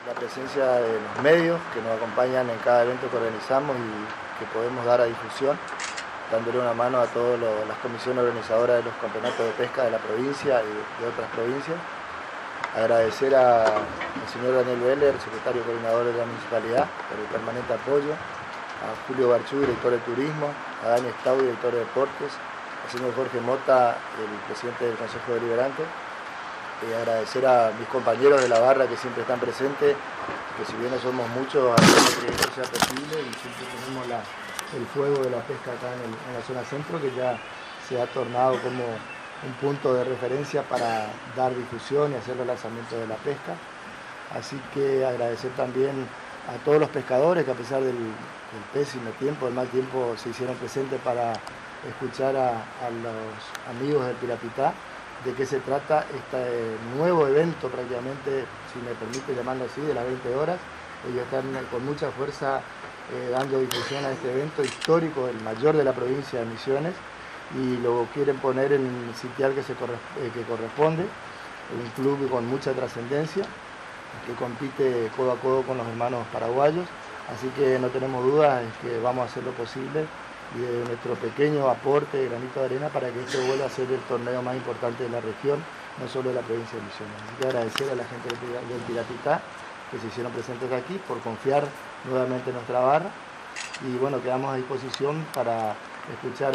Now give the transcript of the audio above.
la presencia de los medios que nos acompañan en cada evento que organizamos y que podemos dar a difusión, dándole una mano a todas las comisiones organizadoras de los campeonatos de pesca de la provincia y de otras provincias. Agradecer al señor Daniel Veller, secretario coordinador de la municipalidad, por el permanente apoyo, a Julio Barchú, director de turismo, a Dani Stau, director de deportes, al señor Jorge Mota, el presidente del Consejo Deliberante, y agradecer a mis compañeros de la barra que siempre están presentes, que si bien no somos muchos, hacemos que esto sea posible y siempre tenemos el fuego de la pesca acá en la zona centro, que ya se ha tornado como un punto de referencia para dar difusión y hacer el lanzamiento de la pesca. Así que agradecer también a todos los pescadores que a pesar del pésimo tiempo, del mal tiempo, se hicieron presentes para escuchar a los amigos del Piratitá de qué se trata este nuevo evento prácticamente, si me permite llamarlo así, de las 20 horas. Ellos están con mucha fuerza dando difusión a este evento histórico, el mayor de la provincia de Misiones, y lo quieren poner en el sitial que corresponde, un club con mucha trascendencia, que compite codo a codo con los hermanos paraguayos, así que no tenemos dudas en que vamos a hacer lo posible y de nuestro pequeño aporte de granito de arena para que este vuelva a ser el torneo más importante de la región, no solo de la provincia de Misiones. Así que agradecer a la gente del Piratitá que se hicieron presentes aquí por confiar nuevamente en nuestra barra y bueno, quedamos a disposición para escuchar